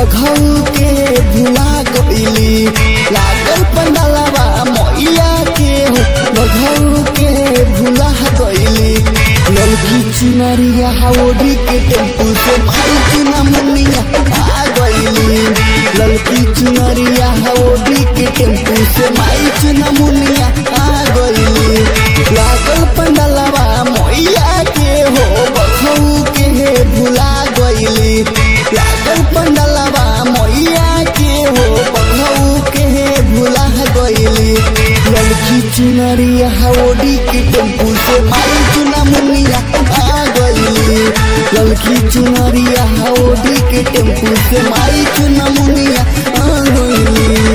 बघौ के भुला गईली लागल पंडलवा मैया के हो बघौ के भुला गईली लड़की चुनरिया ओढ़ी के टेम्पू से माई चुना मुनिया आ गईली लड़की चुनरिया ओढ़ी के टेम्पू से माई चुना मुनिया आ गईली लागल पंडलवा मैया के हो बघौ के भुला गईली लागल पंडलवा मैया के हो बघौ के भुला गईली लड़की चुनरिया ओढ़ी के टेम्पू से माई चुना मुनिया आ गईली लड़की चुनरिया ओढ़ी के टेम्पू से माई चुना मुनिया आ गईली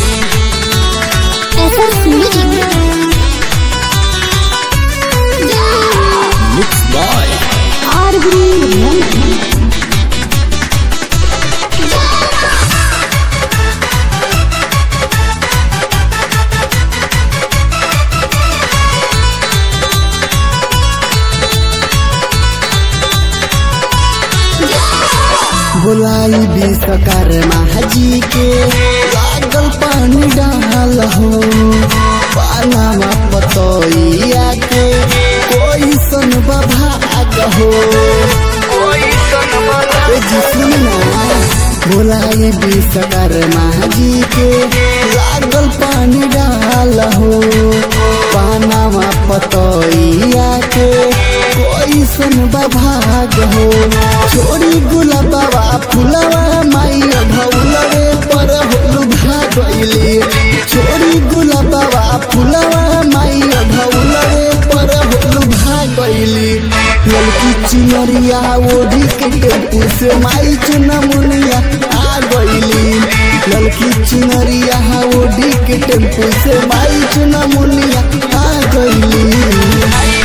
मिक्स बॉय बोलाई विश्वकर महाजी के लागल पानी डाल हो पानामा पतोइया के कोई सन भाग हो बोलाई विश्वकर महाजी के लागल पानी डाल हो पानामा पतोइया के कोई सन भाग हो छोड़ी गुलाबा फुलवा माई भौलवे पर होलू भागैली छोड़ी गुलाबा फुलवा माई भौलवे पर होलू भागैली लड़की चुनरिया ओढ़ी के टेम्पू से माई चुना मुनिया आ गईली लड़की चुनरिया ओढ़ी के टेम्पू से माई चुना मुनिया आ गईली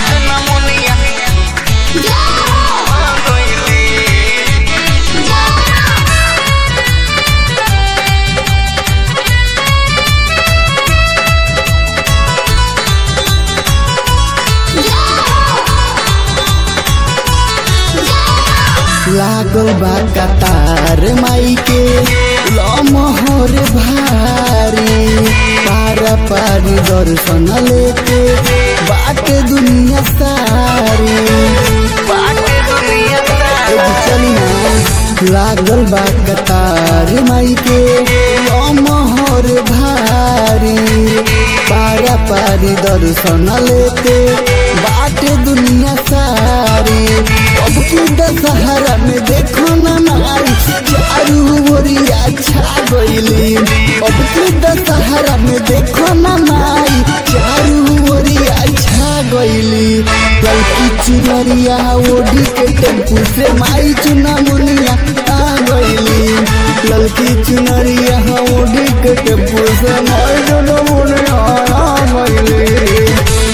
लागल बा कतार माई के लमहर भारी पारा पारी दर्शन लेके बाट दुनिया सारी चली ना लागल बा कतार माई के लमहर भारी पारा पारी दर्शन लेके बाट दुनिया सारी अब की दशहरा में देखो ना नारी चारू ओरिया छा गईली अब की दशहरा में देखो ना नारी चारू ओरिया छा गईली लड़की चुनरिया ओढ़ी के टेम्पू से माई चुना मुनिया आ गईली लड़की चुनरिया ओढ़ी के टेम्पू से माई चुना मुनिया आ गईली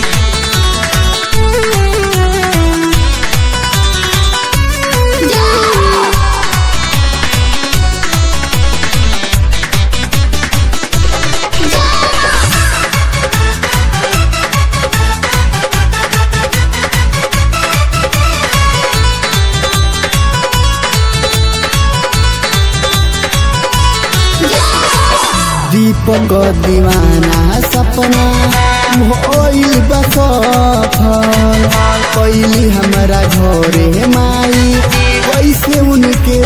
दीपक दीवाना सपना भइल बा सफल कैली हमारा घरे माई कैसे उनके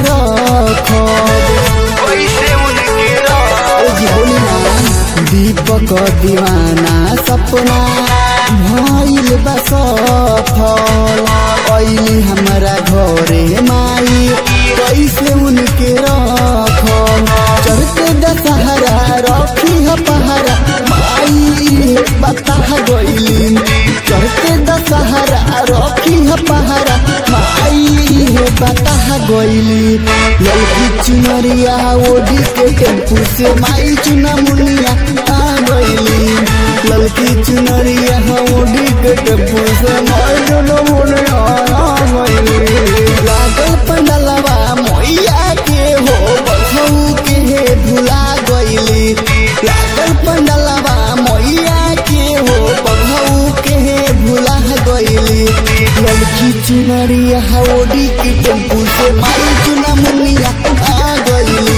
दीपक दीवाना सपना भइल बा सफल कैली हमारा घरे माई कैसे उनके चढ़ते दशहरा रखी है पहरा माई बता गईली चढ़ते दशहरा रखी है पहरा माई बता गईली लड़की चुनरिया ओढ़ी के टेम्पू से माई चुना मुनिया आ गईली लड़की चुनरिया ओढ़ी के टेम्पू से माई चुना मुनिया आ गईली लागल पंडलवा मैया के हो बघौ के भुला गईली लागल पंडलवा मैया के हो बघौ के भुला गईली लड़की चुनरिया ओढ़ी के टेम्पू से माई चुना मुनिया आ गईली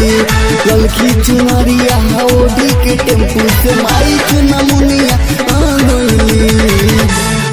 ललकी चुनरिया ओढ़ी के टेम्पू से माई चुनमुनिया आ गइली।